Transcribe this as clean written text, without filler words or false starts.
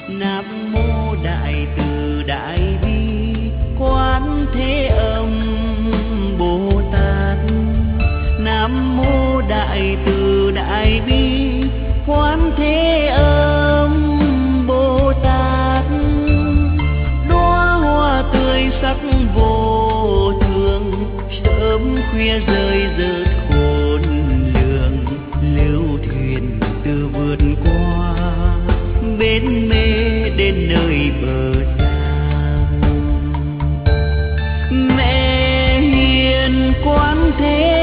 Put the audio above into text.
Nam mô đại từ đại bi quán thế âm Bồ Tát. Nam mô đại từ đại bi quán thế âm Bồ Tát. Đóa hoa tươi sắc vô thường, sớm khuya rơi rớt khôn lường. Lưu thuyền từ vượt qua bến mê đến nơi bờ xa. Mẹ hiền quán thế